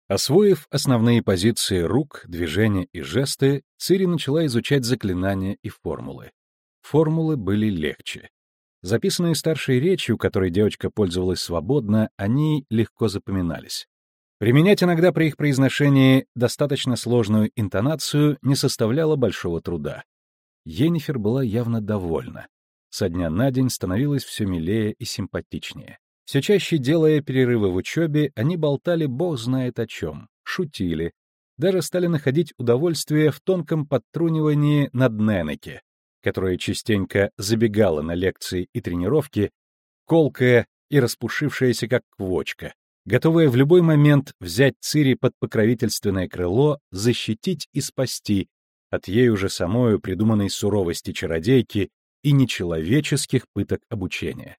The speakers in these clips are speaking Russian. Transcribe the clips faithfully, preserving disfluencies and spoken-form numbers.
Освоив основные позиции рук, движения и жесты, Цири начала изучать заклинания и формулы. Формулы были легче. Записанные старшей речью, которой девочка пользовалась свободно, они легко запоминались. Применять иногда при их произношении достаточно сложную интонацию не составляло большого труда. Йеннифер была явно довольна. Со дня на день становилась все милее и симпатичнее. Все чаще, делая перерывы в учебе, они болтали бог знает о чем, шутили, даже стали находить удовольствие в тонком подтрунивании над Ненеке, которая частенько забегала на лекции и тренировки, колкая и распушившаяся как квочка, готовая в любой момент взять Цири под покровительственное крыло, защитить и спасти от ей уже самою придуманной суровости чародейки и нечеловеческих пыток обучения.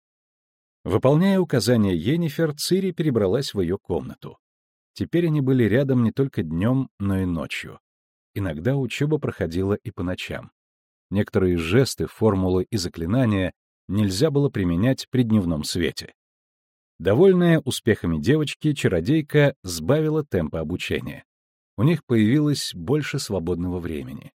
Выполняя указания Йеннифер, Цири перебралась в ее комнату. Теперь они были рядом не только днем, но и ночью. Иногда учеба проходила и по ночам. Некоторые жесты, формулы и заклинания нельзя было применять при дневном свете. Довольная успехами девочки, чародейка сбавила темпы обучения. У них появилось больше свободного времени.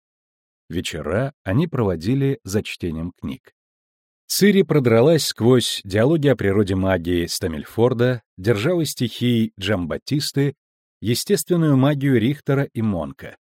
Вечера они проводили за чтением книг. Цири продралась сквозь диалоги о природе магии Стамильфорда, державы стихий Джамбаттисты, естественную магию Рихтера и Монка.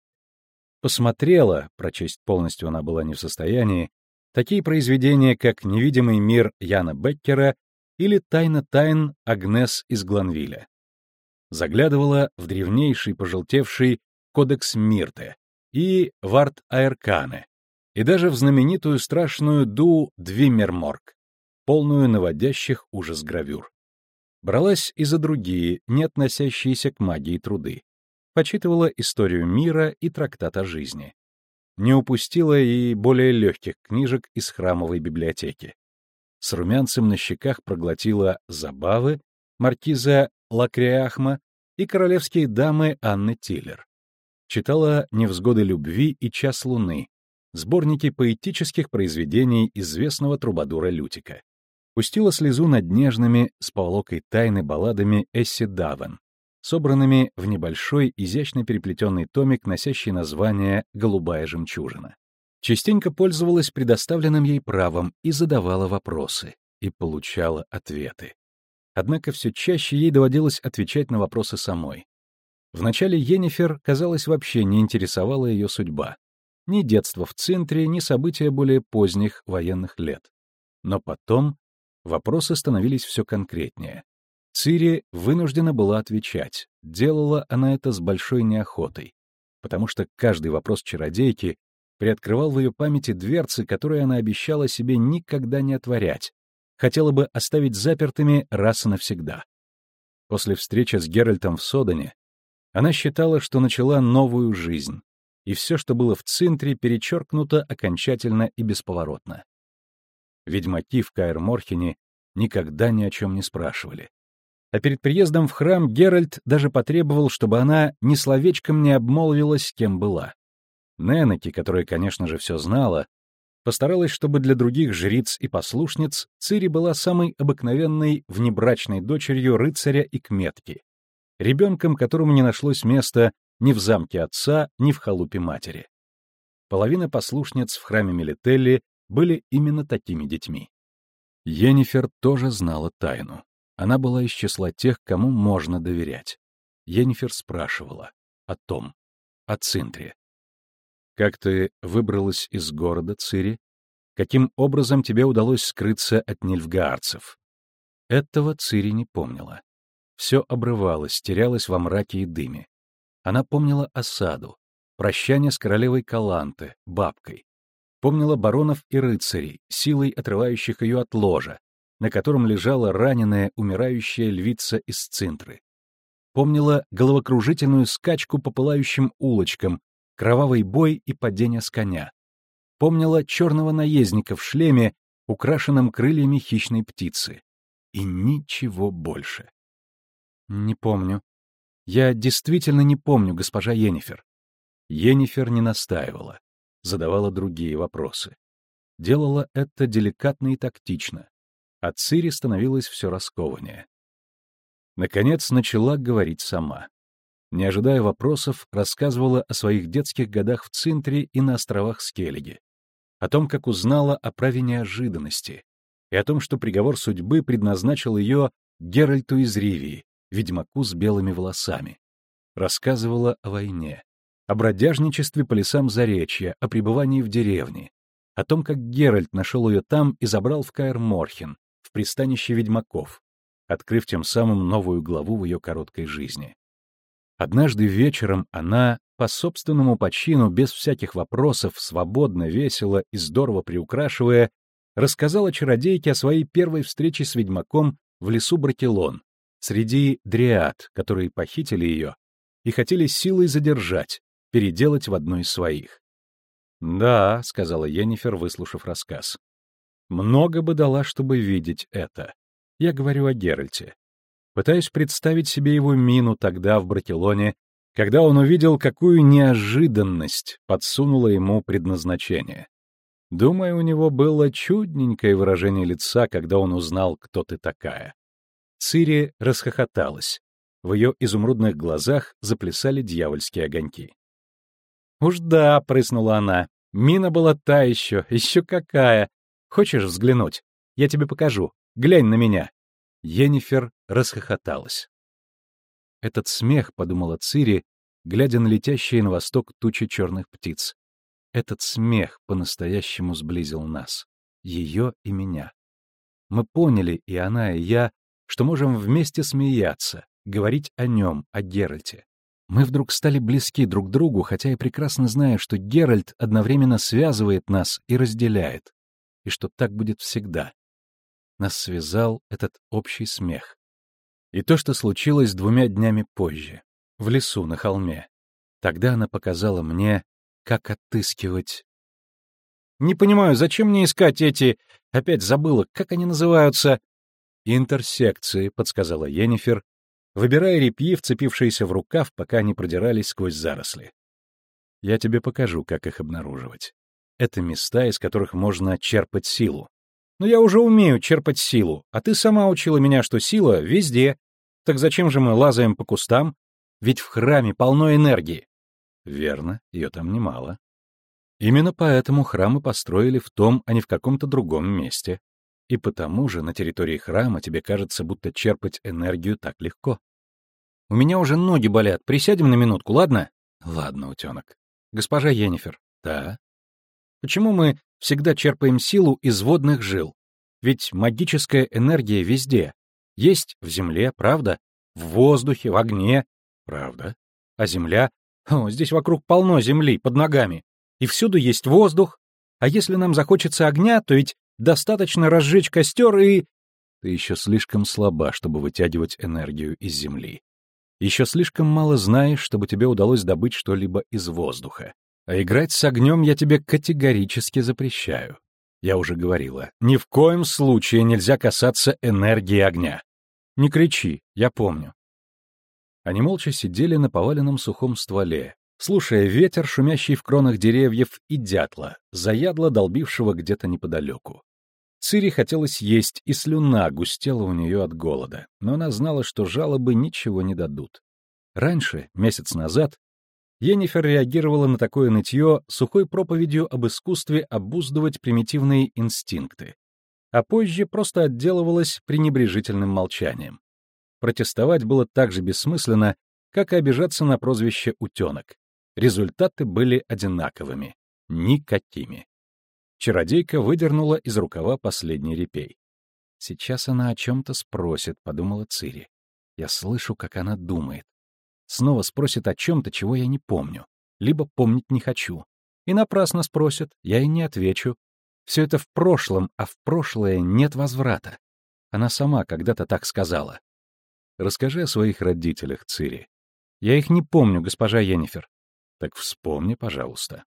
Посмотрела, прочесть полностью она была не в состоянии, такие произведения, как «Невидимый мир» Яна Беккера или «Тайна тайн» Агнес из Гланвиля. Заглядывала в древнейший пожелтевший Кодекс Мирте и Варт Аэркане, и даже в знаменитую страшную Ду Двиммерморг, полную наводящих ужас гравюр. Бралась и за другие, не относящиеся к магии труды. Почитывала историю мира и трактат о жизни. Не упустила и более легких книжек из храмовой библиотеки. С румянцем на щеках проглотила «Забавы» маркиза Лакриахма и королевские дамы Анны Тиллер. Читала «Невзгоды любви» и «Час луны», сборники поэтических произведений известного трубадура Лютика. Пустила слезу над нежными с поволокой тайны балладами Эсси Давен, собранными в небольшой, изящно переплетенный томик, носящий название «Голубая жемчужина». Частенько пользовалась предоставленным ей правом и задавала вопросы, и получала ответы. Однако все чаще ей доводилось отвечать на вопросы самой. Вначале Йеннифер, казалось, вообще не интересовала ее судьба. Ни детство в Цинтре, ни события более поздних военных лет. Но потом вопросы становились все конкретнее. Цири вынуждена была отвечать. Делала она это с большой неохотой, потому что каждый вопрос чародейки приоткрывал в ее памяти дверцы, которые она обещала себе никогда не отворять, хотела бы оставить запертыми раз и навсегда. После встречи с Геральтом в Содене она считала, что начала новую жизнь, и все, что было в Цинтре, перечеркнуто окончательно и бесповоротно. Ведьмаки в Каэр-Морхене никогда ни о чем не спрашивали. А перед приездом в храм Геральт даже потребовал, чтобы она ни словечком не обмолвилась, кем была. Ненеке, которая, конечно же, все знала, постаралась, чтобы для других жриц и послушниц Цири была самой обыкновенной внебрачной дочерью рыцаря и кметки, ребенком, которому не нашлось места ни в замке отца, ни в халупе матери. Половина послушниц в храме Мелителли были именно такими детьми. Йеннифер тоже знала тайну. Она была из числа тех, кому можно доверять. Йеннифер спрашивала о том, о Цинтре. «Как ты выбралась из города, Цири? Каким образом тебе удалось скрыться от нильфгаарцев?» Этого Цири не помнила. Все обрывалось, терялось во мраке и дыме. Она помнила осаду, прощание с королевой Каланте, бабкой. Помнила баронов и рыцарей, силой отрывающих ее от ложа, на котором лежала раненая, умирающая львица из Цинтры. Помнила головокружительную скачку по пылающим улочкам, кровавый бой и падение с коня. Помнила черного наездника в шлеме, украшенном крыльями хищной птицы. И ничего больше. «Не помню. Я действительно не помню, госпожа Йеннифер». Йеннифер не настаивала, задавала другие вопросы. Делала это деликатно и тактично, а Цири становилась все раскованнее. Наконец начала говорить сама. Не ожидая вопросов, рассказывала о своих детских годах в Цинтре и на островах Скеллиги, о том, как узнала о праве неожиданности, и о том, что приговор судьбы предназначил ее Геральту из Ривии, ведьмаку с белыми волосами. Рассказывала о войне, о бродяжничестве по лесам Заречья, о пребывании в деревне, о том, как Геральт нашел ее там и забрал в Каэр-Морхен, в пристанище ведьмаков, открыв тем самым новую главу в ее короткой жизни. Однажды вечером она, по собственному почину, без всяких вопросов, свободно, весело и здорово приукрашивая, рассказала чародейке о своей первой встрече с ведьмаком в лесу Бракелон, среди дриад, которые похитили ее и хотели силой задержать, переделать в одну из своих. «Да», — сказала Йеннифер, выслушав рассказ. «Много бы дала, чтобы видеть это. Я говорю о Геральте. Пытаюсь представить себе его мину тогда в Бракелоне, когда он увидел, какую неожиданность подсунуло ему предназначение. Думаю, у него было чудненькое выражение лица, когда он узнал, кто ты такая». Цири расхохоталась. В ее изумрудных глазах заплясали дьявольские огоньки. «Уж да», — прыснула она, — «мина была та еще, еще какая! Хочешь взглянуть? Я тебе покажу. Глянь на меня». Йеннифер расхохоталась. Этот смех, — подумала Цири, глядя на летящие на восток тучи черных птиц, этот смех по-настоящему сблизил нас, ее и меня. Мы поняли, и она, и я, что можем вместе смеяться, говорить о нем, о Геральте. Мы вдруг стали близки друг к другу, хотя и прекрасно зная, что Геральт одновременно связывает нас и разделяет, и что так будет всегда. Нас связал этот общий смех. И то, что случилось двумя днями позже, в лесу на холме. Тогда она показала мне, как отыскивать... «Не понимаю, зачем мне искать эти... Опять забыла, как они называются?» «Интерсекции», — подсказала Йеннифер, выбирая репьи, вцепившиеся в рукав, пока они продирались сквозь заросли. «Я тебе покажу, как их обнаруживать. Это места, из которых можно черпать силу». «Но я уже умею черпать силу, а ты сама учила меня, что сила везде. Так зачем же мы лазаем по кустам? Ведь в храме полно энергии». «Верно, ее там немало. Именно поэтому храмы построили в том, а не в каком-то другом месте. И потому же на территории храма тебе кажется, будто черпать энергию так легко». «У меня уже ноги болят. Присядем на минутку, ладно?» «Ладно, утенок». «Госпожа Йеннифер». «Да». «Почему мы всегда черпаем силу из водных жил? Ведь магическая энергия везде. Есть в земле, правда? В воздухе, в огне. Правда. А земля? О, здесь вокруг полно земли, под ногами. И всюду есть воздух. А если нам захочется огня, то ведь достаточно разжечь костер и...» «Ты еще слишком слаба, чтобы вытягивать энергию из земли. Еще слишком мало знаешь, чтобы тебе удалось добыть что-либо из воздуха. А играть с огнем я тебе категорически запрещаю. Я уже говорила, ни в коем случае нельзя касаться энергии огня. Не кричи, я помню». Они молча сидели на поваленном сухом стволе, слушая ветер, шумящий в кронах деревьев, и дятла, заядло долбившего где-то неподалеку. Цири хотелось есть, и слюна густела у нее от голода, но она знала, что жалобы ничего не дадут. Раньше, месяц назад, Йеннифер реагировала на такое нытье сухой проповедью об искусстве обуздывать примитивные инстинкты, а позже просто отделывалась пренебрежительным молчанием. Протестовать было так же бессмысленно, как и обижаться на прозвище «утенок». Результаты были одинаковыми. Никакими. Чародейка выдернула из рукава последний репей. «Сейчас она о чем-то спросит», — подумала Цири. «Я слышу, как она думает. Снова спросит о чем-то, чего я не помню, либо помнить не хочу. И напрасно спросит, я и не отвечу. Все это в прошлом, а в прошлое нет возврата. Она сама когда-то так сказала». «Расскажи о своих родителях, Цири». «Я их не помню, госпожа Йеннифер». «Так вспомни, пожалуйста».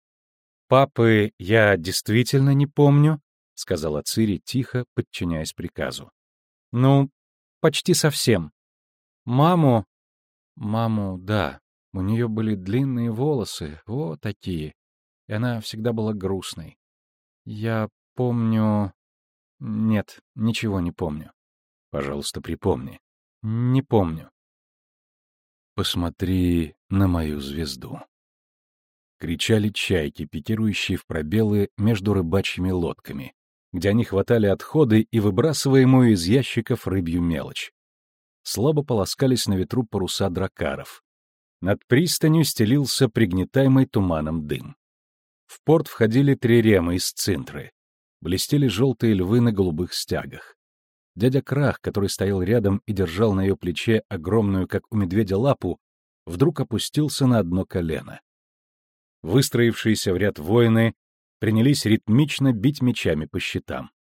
«Папы я действительно не помню», — сказала Цири тихо, подчиняясь приказу. «Ну, почти совсем. Маму... Маму, да. У нее были длинные волосы, вот такие. И она всегда была грустной. Я помню... Нет, ничего не помню». «Пожалуйста, припомни». «Не помню». «Посмотри на мою звезду». Кричали чайки, пикирующие в пробелы между рыбачьими лодками, где они хватали отходы и выбрасываемую из ящиков рыбью мелочь. Слабо полоскались на ветру паруса дракаров. Над пристанью стелился пригнетаемый туманом дым. В порт входили триремы из цинтры. Блестели желтые львы на голубых стягах. Дядя Крах, который стоял рядом и держал на ее плече огромную, как у медведя, лапу, вдруг опустился на одно колено. Выстроившиеся в ряд воины принялись ритмично бить мечами по щитам.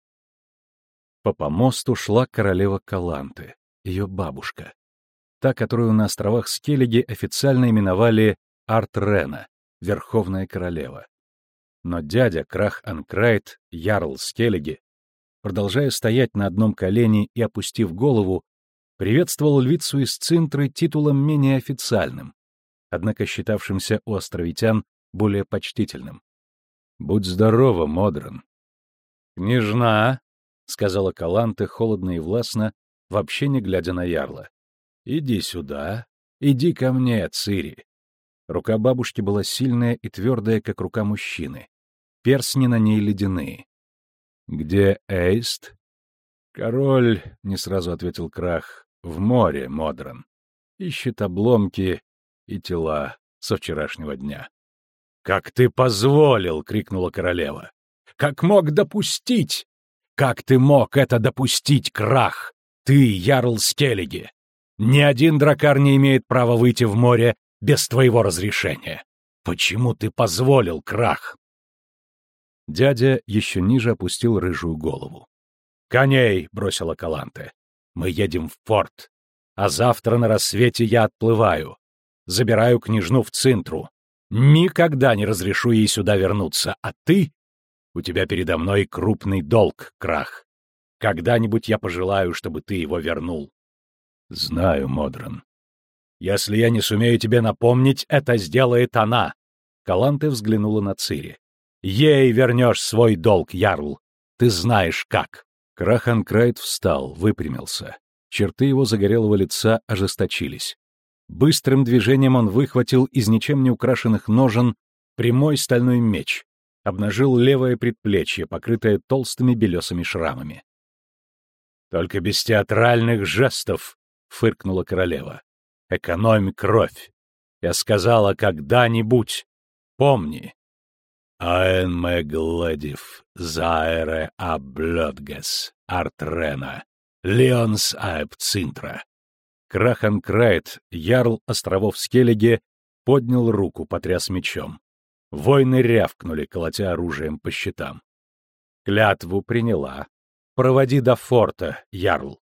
По помосту шла королева Каланты, ее бабушка, та, которую на островах Скеллиги официально именовали Арт-Рена, Верховная Королева. Но дядя Крах-Анкрайт, ярл Скеллиги, продолжая стоять на одном колене и опустив голову, приветствовал львицу из Цинтры титулом менее официальным, однако считавшимся у островитян более почтительным. «Будь здорова, Модран!» «Княжна!» — сказала Каланте холодно и властно, вообще не глядя на ярла. «Иди сюда, иди ко мне, Цири!» Рука бабушки была сильная и твердая, как рука мужчины. Перстни на ней ледяные. «Где Эйст?» «Король», — не сразу ответил Крах, — «в море, Модран. Ищет обломки и тела со вчерашнего дня». «Как ты позволил!» — крикнула королева. «Как мог допустить? Как ты мог это допустить, Крах? Ты, ярл Скеллиги! Ни один дракар не имеет права выйти в море без твоего разрешения. Почему ты позволил, Крах?» Дядя еще ниже опустил рыжую голову. «Коней!» — бросила Каланте. «Мы едем в порт, а завтра на рассвете я отплываю. Забираю княжну в Цинтру. Никогда не разрешу ей сюда вернуться, а ты... У тебя передо мной крупный долг, Крах. Когда-нибудь я пожелаю, чтобы ты его вернул». «Знаю, Модран. Если я не сумею тебе напомнить, это сделает она». Каланте взглянула на Цири. «Ей вернешь свой долг, ярл. Ты знаешь как». Крах-Анкрайт встал, выпрямился. Черты его загорелого лица ожесточились. Быстрым движением он выхватил из ничем не украшенных ножен прямой стальной меч, обнажил левое предплечье, покрытое толстыми белесыми шрамами. «Только без театральных жестов», — фыркнула королева. «Экономь кровь. Я сказала, когда-нибудь. Помни. Аэн мегледив заэре аблёдгес артрена леонс аэб цинтра». Крах-Анкрайт, ярл островов Скеллиги, поднял руку, потряс мечом. Воины рявкнули, колотя оружием по щитам. «Клятву приняла. Проводи до форта, ярл».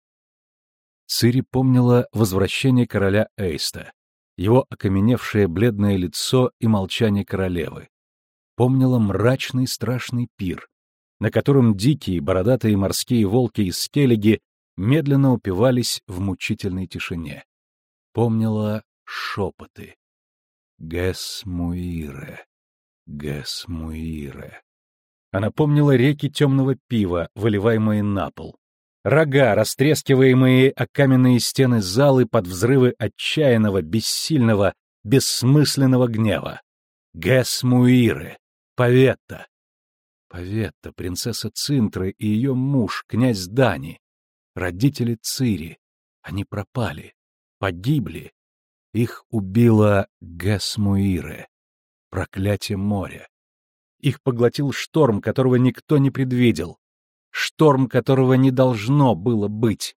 Цири помнила возвращение короля Эйста, его окаменевшее бледное лицо и молчание королевы. Помнила мрачный страшный пир, на котором дикие бородатые морские волки из Скеллиги медленно упивались в мучительной тишине. Помнила шепоты. «Гэс-Муире, Гэс-Муире». Она помнила реки темного пива, выливаемые на пол. Рога, растрескиваемые о каменные стены залы под взрывы отчаянного, бессильного, бессмысленного гнева. Гэс-Муире, Поветта. Поветта, принцесса Цинтры и ее муж, князь Дани. Родители Цири. Они пропали, погибли. Их убила Гэс-Муире, проклятие моря. Их поглотил шторм, которого никто не предвидел. Шторм, которого не должно было быть.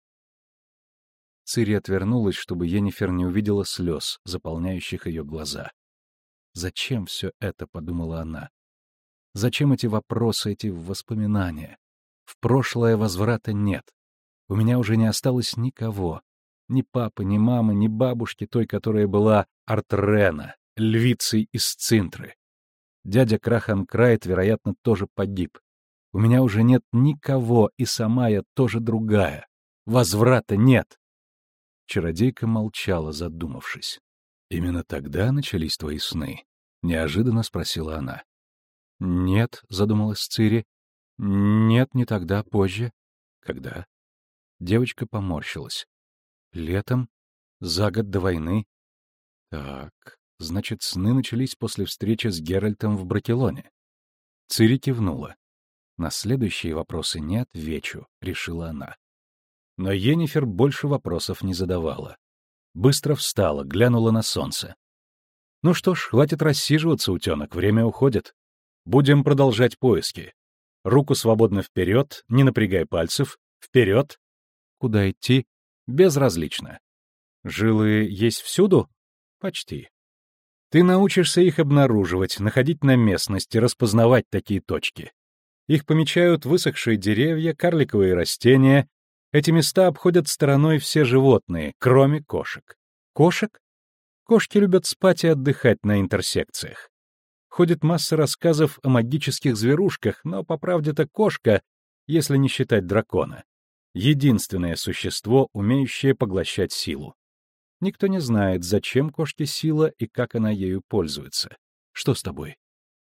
Цири отвернулась, чтобы Йеннифер не увидела слез, заполняющих ее глаза. «Зачем все это?» — подумала она. «Зачем эти вопросы, эти воспоминания? В прошлое возврата нет. У меня уже не осталось никого. Ни папы, ни мамы, ни бабушки, той, которая была Артрена, львицей из Цинтры. Дядя Крах-Анкрайт, вероятно, тоже погиб. У меня уже нет никого, и сама я тоже другая. Возврата нет». Чародейка молчала, задумавшись. «Именно тогда начались твои сны?» — неожиданно спросила она. «Нет», — задумалась Цири. «Нет, не тогда, позже». «Когда?» Девочка поморщилась. «Летом, За год до войны. Так, значит, сны начались после встречи с Геральтом в Бракелоне. Цири кивнула. На следующие вопросы не отвечу, решила она. Но Йеннифер больше вопросов не задавала. Быстро встала, глянула на солнце. Ну что ж, хватит рассиживаться, утенок, время уходит. Будем продолжать поиски. Руку свободно вперед, не напрягай пальцев. Вперед. Куда идти? Безразлично. Жилы есть всюду? Почти. Ты научишься их обнаруживать, находить на местности, распознавать такие точки. Их помечают высохшие деревья, карликовые растения. Эти места обходят стороной все животные, кроме кошек. Кошек? Кошки любят спать и отдыхать на интерсекциях. Ходит масса рассказов о магических зверушках, но, по правде-то, кошка, если не считать дракона, единственное существо, умеющее поглощать силу. Никто не знает, зачем кошке сила и как она ею пользуется. Что с тобой?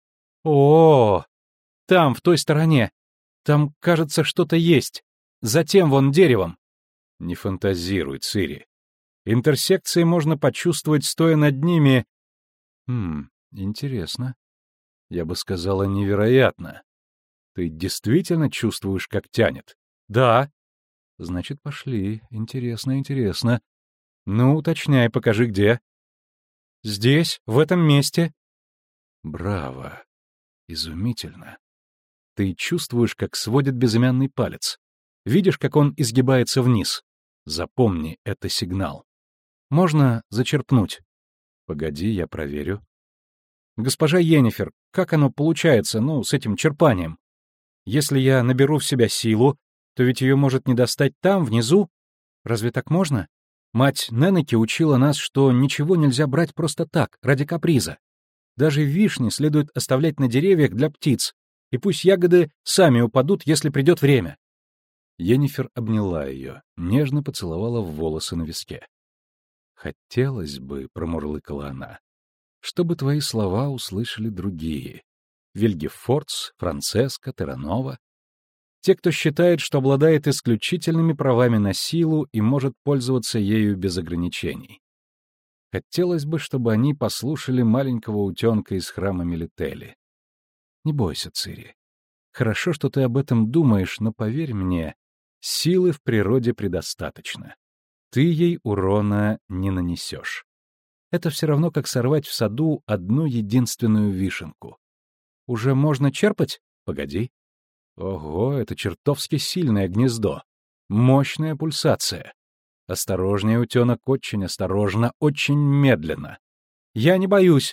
О, там, в той стороне. Там, кажется, что-то есть. За тем вон деревом. Не фантазируй, Цири. Интерсекции можно почувствовать, стоя над ними. Хм, интересно. Я бы сказала, невероятно. Ты действительно чувствуешь, как тянет? Да. Значит, пошли. Интересно, интересно. Ну, уточняй, покажи, где. Здесь, в этом месте. Браво. Изумительно. Ты чувствуешь, как сводит безымянный палец. Видишь, как он изгибается вниз. Запомни, это сигнал. Можно зачерпнуть? Погоди, я проверю. Госпожа Йеннифер, как оно получается, ну, с этим черпанием? Если я наберу в себя силу, то ведь ее может не достать там, внизу. Разве так можно? Мать Ненеки учила нас, что ничего нельзя брать просто так, ради каприза. Даже вишни следует оставлять на деревьях для птиц, и пусть ягоды сами упадут, если придет время. Йеннифер обняла ее, нежно поцеловала в волосы на виске. «Хотелось бы», — промурлыкала она, — «чтобы твои слова услышали другие. Вильгефордс, Францеска, Терранова. Те, кто считает, что обладает исключительными правами на силу и может пользоваться ею без ограничений. Хотелось бы, чтобы они послушали маленького утенка из храма Мелители. Не бойся, Цири. Хорошо, что ты об этом думаешь, но поверь мне, силы в природе предостаточно. Ты ей урона не нанесешь. Это все равно, как сорвать в саду одну единственную вишенку. Уже можно черпать? Погоди. Ого, это чертовски сильное гнездо. Мощная пульсация. Осторожнее, утенок, очень осторожно, очень медленно. Я не боюсь.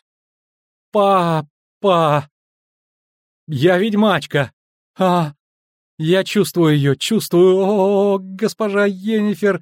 Папа! Я ведьмачка! А! Я чувствую ее, чувствую. О, госпожа Йеннифер!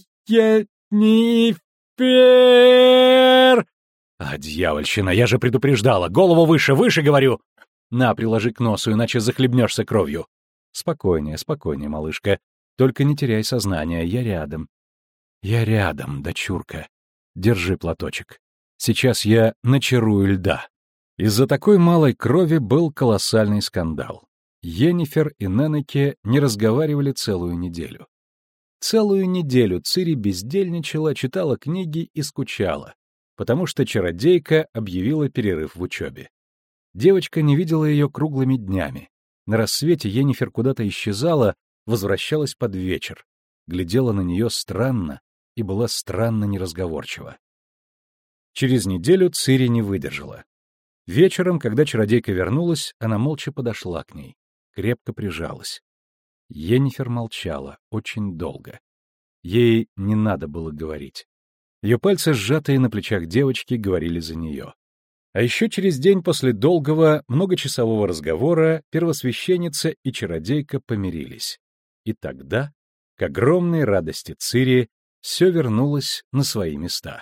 Йеннифер! А, дьявольщина, я же предупреждала. Голову выше, выше, говорю. На, приложи к носу, иначе захлебнешься кровью. Спокойнее, спокойнее, малышка. Только не теряй сознание, я рядом. Я рядом, дочурка. Держи платочек. Сейчас я начарую льда. Из-за такой малой крови был колоссальный скандал. Йеннифер и Ненеке не разговаривали целую неделю. Целую неделю Цири бездельничала, читала книги и скучала, потому что чародейка объявила перерыв в учебе. Девочка не видела ее круглыми днями. На рассвете Йеннифер куда-то исчезала, возвращалась под вечер, глядела на нее странно и была странно неразговорчива. Через неделю Цири не выдержала. Вечером, когда чародейка вернулась, она молча подошла к ней, крепко прижалась. Йеннифер молчала очень долго. Ей не надо было говорить. Ее пальцы, сжатые на плечах девочки, говорили за нее. А еще через день после долгого, многочасового разговора первосвященница и чародейка помирились. И тогда, к огромной радости Цири, все вернулось на свои места.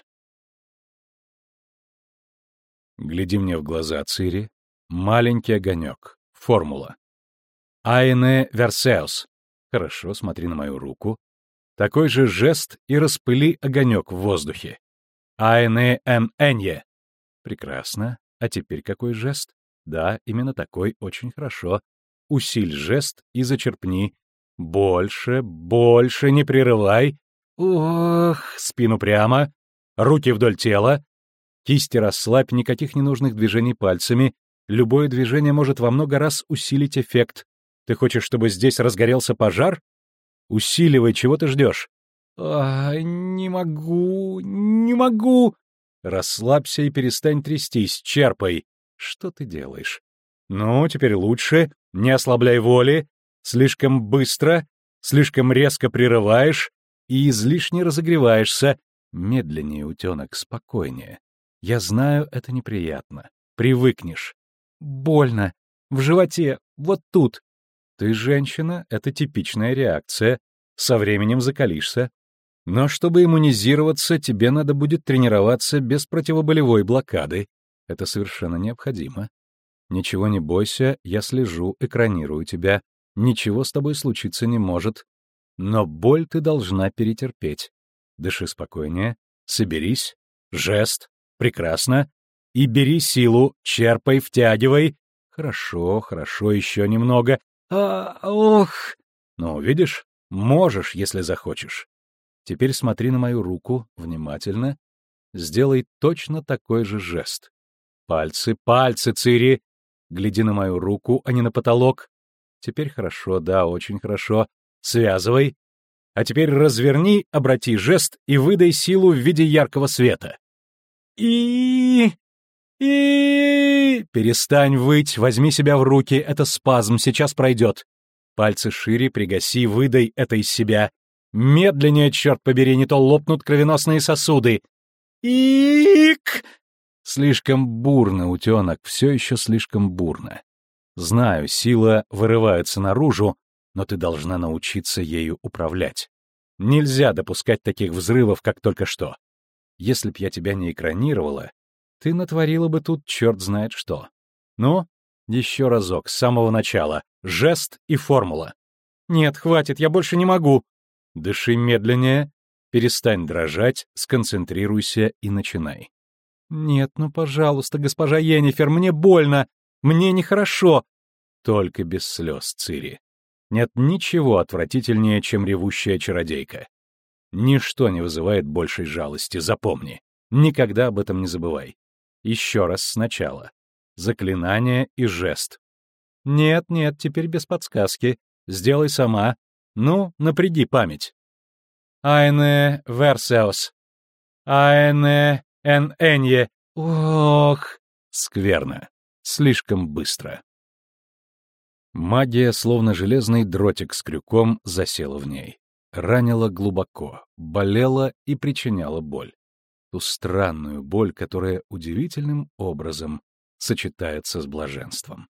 Гляди мне в глаза, Цири. Маленький огонек. Формула. Аэне Версеус. Хорошо, смотри на мою руку. Такой же жест и распыли огонек в воздухе. Аэне эм энье. Прекрасно. А теперь какой жест? Да, именно такой, очень хорошо. Усиль жест и зачерпни. Больше, больше, не прерывай. Ох, спину прямо, руки вдоль тела. Кисти расслабь, никаких ненужных движений пальцами. Любое движение может во много раз усилить эффект. Ты хочешь, чтобы здесь разгорелся пожар? Усиливай, чего ты ждешь? А, не могу, не могу. Расслабься и перестань трястись, черпай. Что ты делаешь? Ну, теперь лучше, не ослабляй воли. Слишком быстро, слишком резко прерываешь и излишне разогреваешься. Медленнее, утенок, спокойнее. Я знаю, это неприятно. Привыкнешь. Больно. В животе, вот тут. Ты женщина, это типичная реакция. Со временем закалишься. Но чтобы иммунизироваться, тебе надо будет тренироваться без противоболевой блокады. Это совершенно необходимо. Ничего не бойся, я слежу, экранирую тебя. Ничего с тобой случиться не может. Но боль ты должна перетерпеть. Дыши спокойнее, соберись, жест, прекрасно. И бери силу, черпай, втягивай. Хорошо, хорошо, еще немного. А, ох! Ну, видишь, можешь, если захочешь. Теперь смотри на мою руку внимательно. Сделай точно такой же жест. Пальцы, пальцы, Цири. Гляди на мою руку, а не на потолок. Теперь хорошо, да, очень хорошо. Связывай. А теперь разверни, обрати жест и выдай силу в виде яркого света. И... и... Перестань выть, возьми себя в руки, это спазм, сейчас пройдет. Пальцы шире, пригаси, выдай это из себя. Медленнее, черт побери, не то лопнут кровеносные сосуды. Ик! Слишком бурно, утенок, все еще слишком бурно. Знаю, сила вырывается наружу, но ты должна научиться ею управлять. Нельзя допускать таких взрывов, как только что. Если б я тебя не экранировала, ты натворила бы тут черт знает что. Ну, еще разок, с самого начала. Жест и формула. Нет, хватит, я больше не могу. Дыши медленнее, перестань дрожать, сконцентрируйся и начинай. Нет, ну, пожалуйста, госпожа Йеннифер, мне больно, мне нехорошо. Только без слез, Цири. Нет ничего отвратительнее, чем ревущая чародейка. Ничто не вызывает большей жалости, запомни. Никогда об этом не забывай. Еще раз сначала. Заклинание и жест. Нет, нет, теперь без подсказки. Сделай сама. Ну, напряги память. Айне версеос. Айне эн энье. Ох, скверно. Слишком быстро. Магия, словно железный дротик с крюком, засела в ней. Ранила глубоко, болела и причиняла боль. Ту странную боль, которая удивительным образом сочетается с блаженством.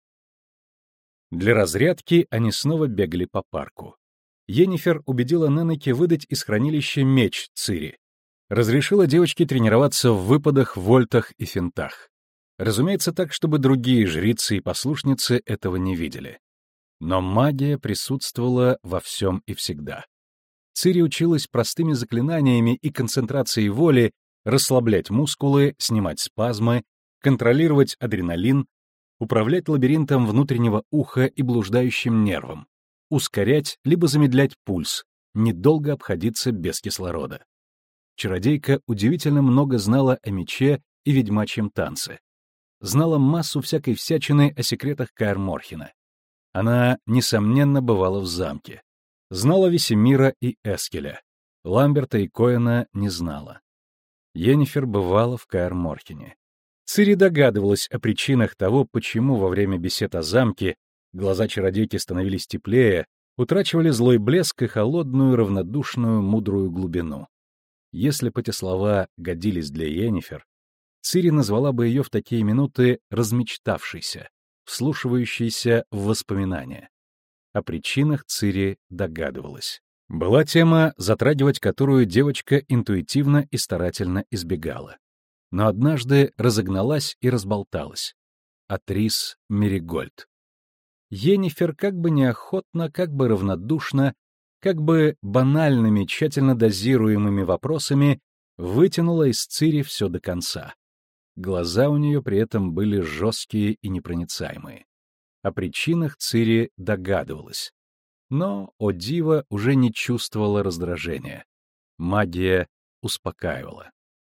Для разрядки они снова бегали по парку. Йеннифер убедила Ненеке выдать из хранилища меч Цири. Разрешила девочке тренироваться в выпадах, вольтах и финтах. Разумеется, так, чтобы другие жрицы и послушницы этого не видели. Но магия присутствовала во всем и всегда. Цири училась простыми заклинаниями и концентрацией воли расслаблять мускулы, снимать спазмы, контролировать адреналин, управлять лабиринтом внутреннего уха и блуждающим нервом, ускорять либо замедлять пульс, недолго обходиться без кислорода. Чародейка удивительно много знала о мече и ведьмачьем танце. Знала массу всякой всячины о секретах Каэр Морхена. Она, несомненно, бывала в замке. Знала Весемира и Эскеля. Ламберта и Коэна не знала. Йеннифер бывала в Каэр Морхене. Цири догадывалась о причинах того, почему во время бесед о замке глаза чародейки становились теплее, утрачивали злой блеск и холодную, равнодушную, мудрую глубину. Если бы эти слова годились для Йеннифер, Цири назвала бы ее в такие минуты размечтавшейся, вслушивающейся в воспоминания. О причинах Цири догадывалась. Была тема, затрагивать которую девочка интуитивно и старательно избегала. Но однажды разогналась и разболталась. Атрис Меригольд. Йеннифер как бы неохотно, как бы равнодушно, как бы банальными, тщательно дозируемыми вопросами вытянула из Цири все до конца. Глаза у нее при этом были жесткие и непроницаемые. О причинах Цири догадывалась. Но, о диво, уже не чувствовала раздражения. Магия успокаивала.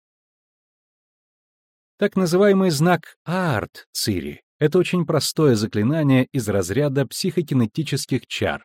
Так называемый знак Аарт, Цири, это очень простое заклинание из разряда психокинетических чар,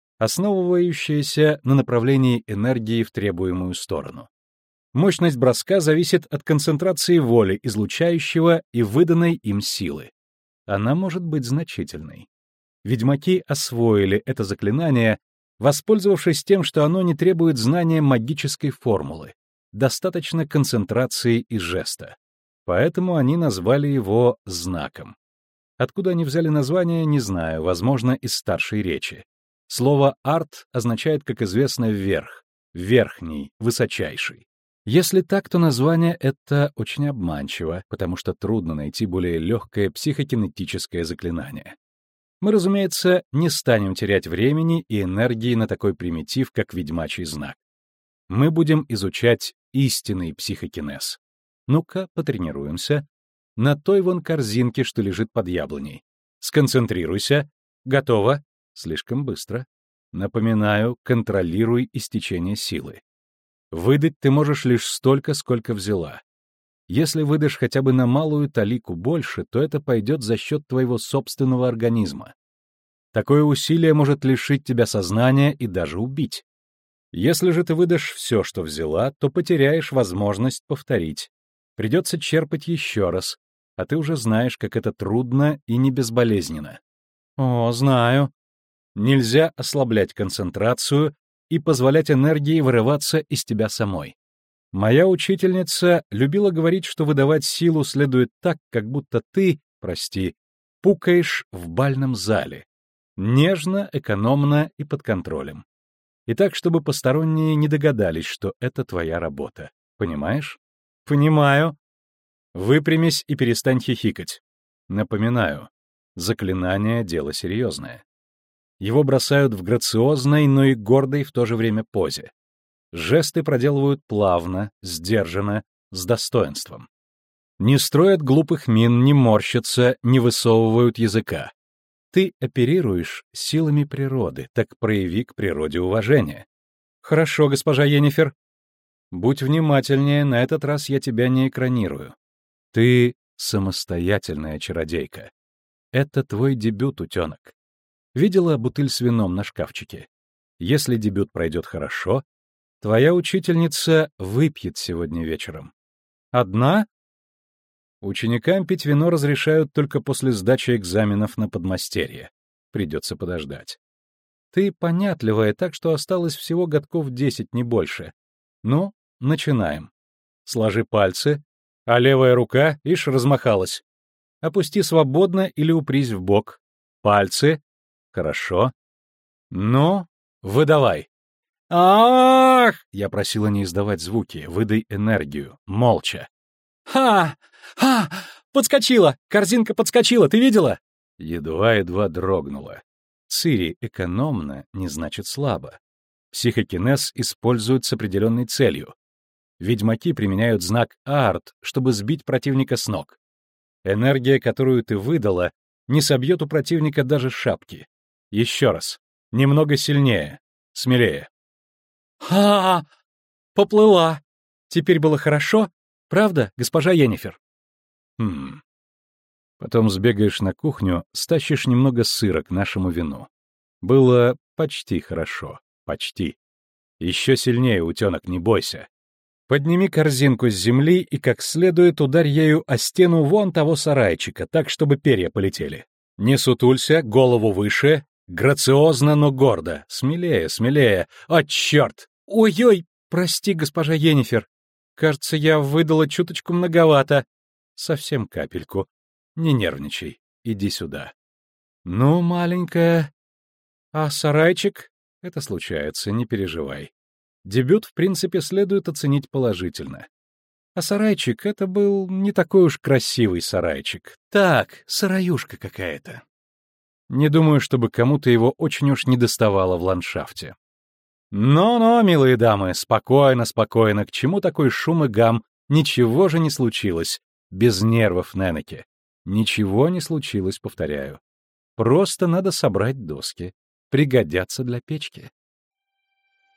основывающееся на направлении энергии в требуемую сторону. Мощность броска зависит от концентрации воли излучающего и выданной им силы. Она может быть значительной. Ведьмаки освоили это заклинание, воспользовавшись тем, что оно не требует знания магической формулы, достаточно концентрации и жеста. Поэтому они назвали его знаком. Откуда они взяли название, не знаю, возможно, из старшей речи. Слово «арт» означает, как известно, «вверх», «верхний», «высочайший». Если так, то название это очень обманчиво, потому что трудно найти более легкое психокинетическое заклинание. Мы, разумеется, не станем терять времени и энергии на такой примитив, как ведьмачий знак. Мы будем изучать истинный психокинез. Ну-ка, потренируемся. На той вон корзинке, что лежит под яблоней. Сконцентрируйся. Готово. Слишком быстро. Напоминаю, контролируй истечение силы. Выдать ты можешь лишь столько, сколько взяла. Если выдашь хотя бы на малую талику больше, то это пойдет за счет твоего собственного организма. Такое усилие может лишить тебя сознания и даже убить. Если же ты выдашь все, что взяла, то потеряешь возможность повторить. Придется черпать еще раз, а ты уже знаешь, как это трудно и не безболезненно. О, знаю. Нельзя ослаблять концентрацию и позволять энергии вырываться из тебя самой. Моя учительница любила говорить, что выдавать силу следует так, как будто ты, прости, пукаешь в бальном зале. Нежно, экономно и под контролем. И так, чтобы посторонние не догадались, что это твоя работа. Понимаешь? Понимаю. Выпрямись и перестань хихикать. Напоминаю, заклинание — дело серьезное. Его бросают в грациозной, но и гордой в то же время позе. Жесты проделывают плавно, сдержанно, с достоинством. Не строят глупых мин, не морщатся, не высовывают языка. Ты оперируешь силами природы, так прояви к природе уважение. Хорошо, госпожа Йеннифер. Будь внимательнее, на этот раз я тебя не экранирую. Ты самостоятельная чародейка. Это твой дебют, утенок. Видела бутыль с вином на шкафчике? Если дебют пройдет хорошо, твоя учительница выпьет сегодня вечером. Одна? Ученикам пить вино разрешают только после сдачи экзаменов на подмастерье. Придется подождать. Ты понятливая, так что осталось всего годков десять, не больше. Ну, начинаем. Сложи пальцы, а левая рука, ишь, размахалась. Опусти свободно или упрись в бок. Пальцы. Хорошо. Ну, выдавай. Ах! Я просила не издавать звуки, выдай энергию, молча. Ха! Ха! Подскочила! Корзинка подскочила, ты видела? Едва-едва дрогнула. Цири экономно не значит слабо. Психокинез используют с определенной целью. Ведьмаки применяют знак Аарт, чтобы сбить противника с ног. Энергия, которую ты выдала, не собьет у противника даже шапки. Еще раз. Немного сильнее. Смелее. Ха! Поплыла. Теперь было хорошо? Правда, госпожа Йеннифер? Хм. Потом сбегаешь на кухню, стащишь немного сыра к нашему вину. Было почти хорошо. Почти. Еще сильнее, утенок, не бойся. Подними корзинку с земли и как следует ударь ею о стену вон того сарайчика, так, чтобы перья полетели. Не сутулься, голову выше, грациозно, но гордо. Смелее, смелее. О, черт! Ой-ой, прости, госпожа Йеннифер. Кажется, я выдала чуточку многовато. Совсем капельку. Не нервничай. Иди сюда. Ну, маленькая. А сарайчик? Это случается, не переживай. Дебют, в принципе, следует оценить положительно. А сарайчик — это был не такой уж красивый сарайчик. Так, сараюшка какая-то. Не думаю, чтобы кому-то его очень уж недоставало в ландшафте. Но-но, милые дамы, спокойно, спокойно, к чему такой шум и гам? Ничего же не случилось. Без нервов, Ненеке. Ничего не случилось, повторяю. Просто надо собрать доски. Пригодятся для печки.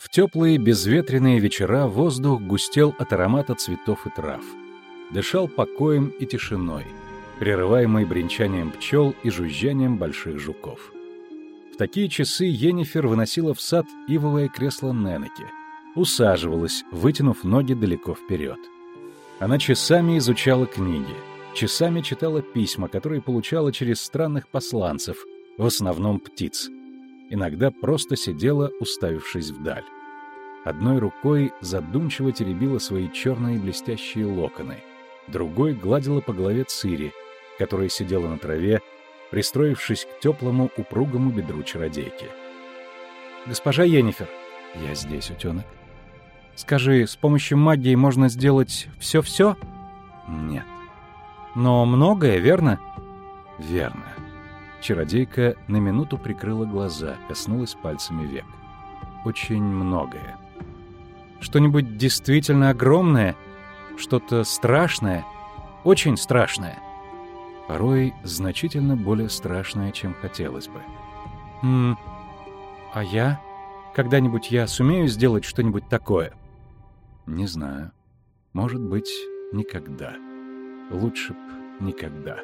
В теплые безветренные вечера воздух густел от аромата цветов и трав. Дышал покоем и тишиной, прерываемой бренчанием пчел и жужжанием больших жуков. В такие часы Йеннифер выносила в сад ивовое кресло Ненеке, усаживалась, вытянув ноги далеко вперед. Она часами изучала книги, часами читала письма, которые получала через странных посланцев, в основном птиц. Иногда просто сидела, уставившись вдаль. Одной рукой задумчиво теребила свои черные блестящие локоны, другой гладила по голове Цири, которая сидела на траве, пристроившись к теплому упругому бедру чародейки. «Госпожа Йеннифер!» «Я здесь, утенок». «Скажи, с помощью магии можно сделать все-все?» «Нет». «Но многое, верно?» «Верно». Чародейка на минуту прикрыла глаза, коснулась пальцами век. «Очень многое». «Что-нибудь действительно огромное? Что-то страшное? Очень страшное?» «Порой значительно более страшное, чем хотелось бы». «М-м, а я? Когда-нибудь я сумею сделать что-нибудь такое?» «Не знаю. Может быть, никогда. Лучше б никогда».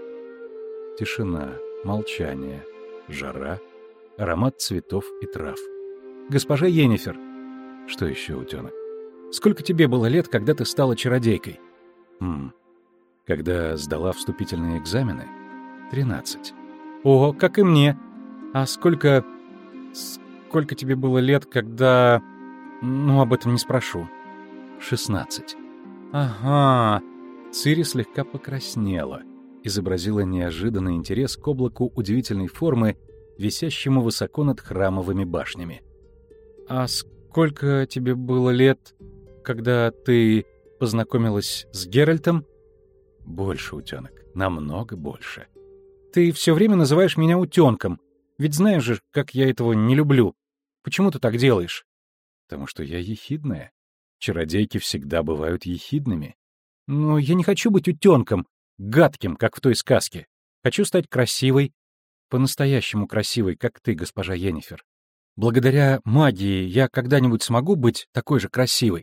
Тишина, молчание, жара, аромат цветов и трав. «Госпожа Йеннифер!» «Что еще, утенок?» «Сколько тебе было лет, когда ты стала чародейкой?» «Хм... Когда сдала вступительные экзамены? Тринадцать». «О, как и мне! А сколько... сколько тебе было лет, когда... ну, об этом не спрошу». «Шестнадцать». «Ага...» Цири слегка покраснела, изобразила неожиданный интерес к облаку удивительной формы, висящему высоко над храмовыми башнями. «А сколько тебе было лет, когда ты познакомилась с Геральтом?» «Больше, утенок, намного больше». «Ты все время называешь меня утенком, ведь знаешь же, как я этого не люблю. Почему ты так делаешь?» «Потому что я ехидная. Чародейки всегда бывают ехидными». «Но я не хочу быть утенком, гадким, как в той сказке. Хочу стать красивой, по-настоящему красивой, как ты, госпожа Йеннифер. Благодаря магии я когда-нибудь смогу быть такой же красивой?»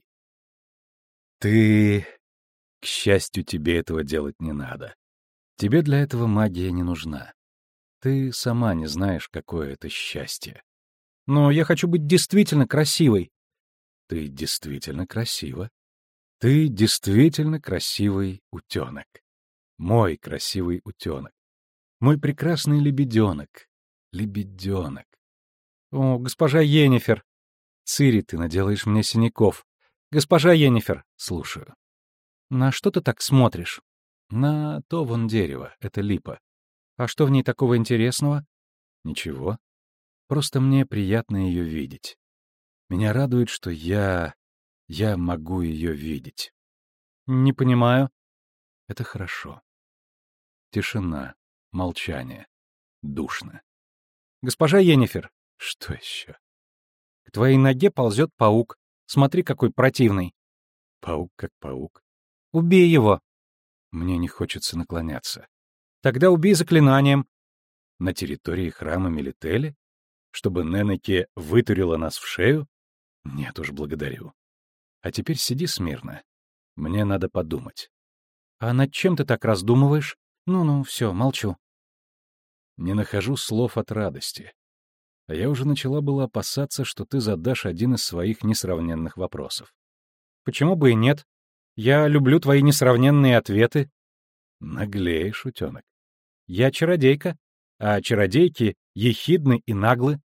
«Ты... К счастью, тебе этого делать не надо. Тебе для этого магия не нужна. Ты сама не знаешь, какое это счастье». «Но я хочу быть действительно красивой». «Ты действительно красива. Ты действительно красивый утенок. Мой красивый утенок. Мой прекрасный лебеденок. Лебеденок». «О, госпожа Йеннифер!» «Цири, ты наделаешь мне синяков». «Госпожа Йеннифер!» «Слушаю». «На что ты так смотришь?» «На то вон дерево, это липа». «А что в ней такого интересного?» «Ничего. Просто мне приятно ее видеть. Меня радует, что я... я могу ее видеть». «Не понимаю». «Это хорошо». Тишина, молчание, душно. «Госпожа Йеннифер!» «Что еще?» «К твоей ноге ползет паук. Смотри, какой противный». «Паук как паук». «Убей его». «Мне не хочется наклоняться». «Тогда убей заклинанием». «На территории храма Мелители? Чтобы Ненеке вытурила нас в шею? Нет уж, благодарю. А теперь сиди смирно. Мне надо подумать». «А над чем ты так раздумываешь? Ну-ну, все, молчу». Не нахожу слов от радости. А я уже начала было опасаться, что ты задашь один из своих несравненных вопросов. «Почему бы и нет? Я люблю твои несравненные ответы». «Наглеешь, утенок». «Я чародейка, а чародейки ехидны и наглы».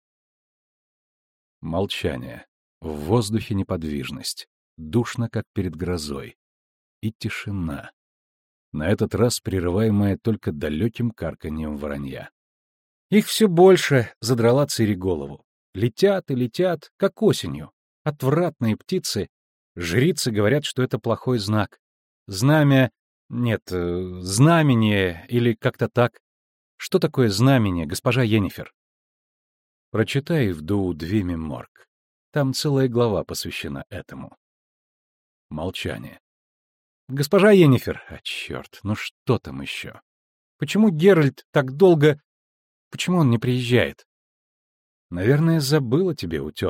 Молчание. В воздухе неподвижность. Душно, как перед грозой. И тишина. На этот раз прерываемая только далеким карканьем воронья. «Их все больше», — задрала Цири голову. «Летят и летят, как осенью. Отвратные птицы. Жрицы говорят, что это плохой знак. Знамя... Нет, э, знамение или как-то так. Что такое знамение, госпожа Йеннифер?» Прочитай в Дуу Двиме Морг. Там целая глава посвящена этому. Молчание. «Госпожа Йеннифер!» А, черт, ну что там еще? «Почему Геральт так долго... Почему он не приезжает?» «Наверное, забыла тебе, утенок.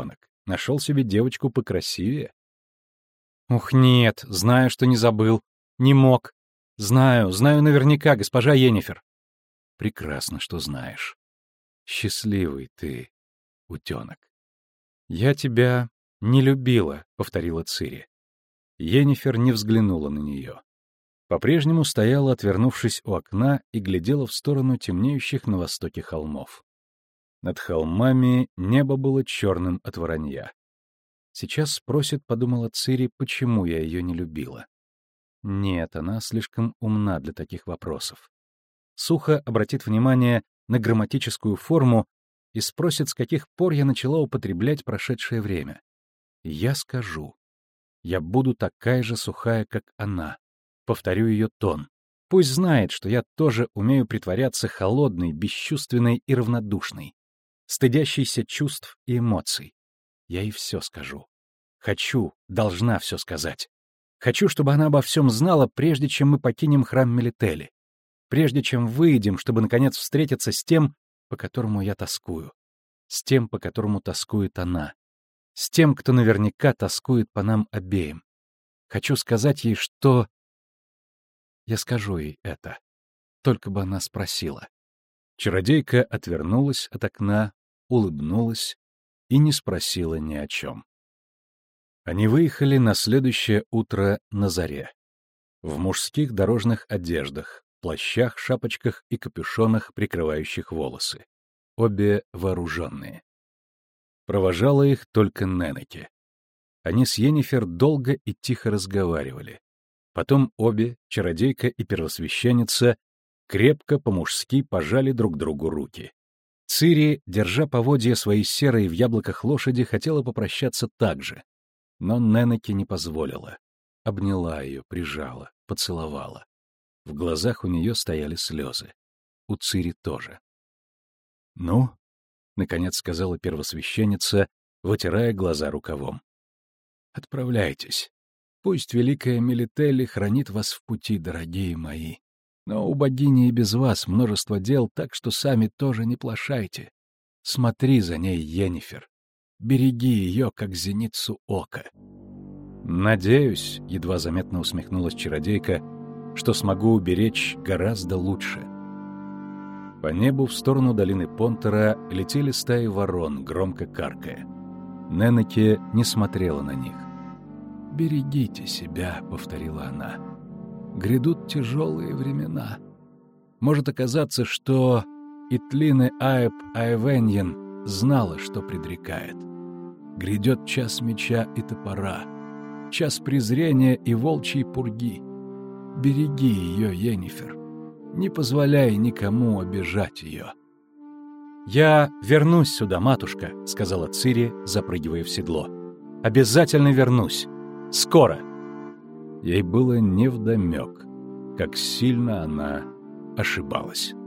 Нашел себе девочку покрасивее? Ух, нет, знаю, что не забыл. Не мог. Знаю, знаю наверняка, госпожа Йеннифер. Прекрасно, что знаешь. Счастливый ты, утенок. Я тебя не любила, повторила Цири. Йеннифер не взглянула на нее. По-прежнему стояла, отвернувшись у окна, и глядела в сторону темнеющих на востоке холмов. Над холмами небо было черным от воронья. Сейчас спросит, подумала Цири, почему я ее не любила. Нет, она слишком умна для таких вопросов. Сухо обратит внимание на грамматическую форму и спросит, с каких пор я начала употреблять прошедшее время. И я скажу. Я буду такая же сухая, как она. Повторю ее тон. Пусть знает, что я тоже умею притворяться холодной, бесчувственной и равнодушной, стыдящейся чувств и эмоций. Я ей все скажу. Хочу, должна все сказать. Хочу, чтобы она обо всем знала, прежде чем мы покинем храм Мелители. Прежде чем выйдем, чтобы, наконец, встретиться с тем, по которому я тоскую. С тем, по которому тоскует она. С тем, кто наверняка тоскует по нам обеим. Хочу сказать ей, что... Я скажу ей это. Только бы она спросила. Чародейка отвернулась от окна, улыбнулась и не спросила ни о чем. Они выехали на следующее утро на заре. В мужских дорожных одеждах, плащах, шапочках и капюшонах, прикрывающих волосы. Обе вооруженные. Провожала их только Ненеке. Они с Йеннифер долго и тихо разговаривали. Потом обе, чародейка и первосвященница, крепко по-мужски пожали друг другу руки. Цири, держа поводья своей серой в яблоках лошади, хотела попрощаться так же. Но Ненеке не позволила. Обняла ее, прижала, поцеловала. В глазах у нее стояли слезы. У Цири тоже. — Ну, — наконец сказала первосвященница, вытирая глаза рукавом. — Отправляйтесь. Пусть великая Мелители хранит вас в пути, дорогие мои. Но у богини и без вас множество дел, так что сами тоже не плашайте. Смотри за ней, Йеннифер. Береги ее, как зеницу ока. Надеюсь, — едва заметно усмехнулась чародейка, — что смогу уберечь гораздо лучше. По небу в сторону долины Понтера летели стаи ворон, громко каркая. Ненеке не смотрела на них. «Берегите себя», — повторила она. «Грядут тяжелые времена. Может оказаться, что Итлине Аэб Аэвеньен знала, что предрекает. Грядет час меча и топора, час презрения и волчьей пурги. Береги ее, Йеннифер. Не позволяй никому обижать ее». «Я вернусь сюда, матушка», — сказала Цири, запрыгивая в седло. «Обязательно вернусь. Скоро!» Ей было невдомек, как сильно она ошибалась.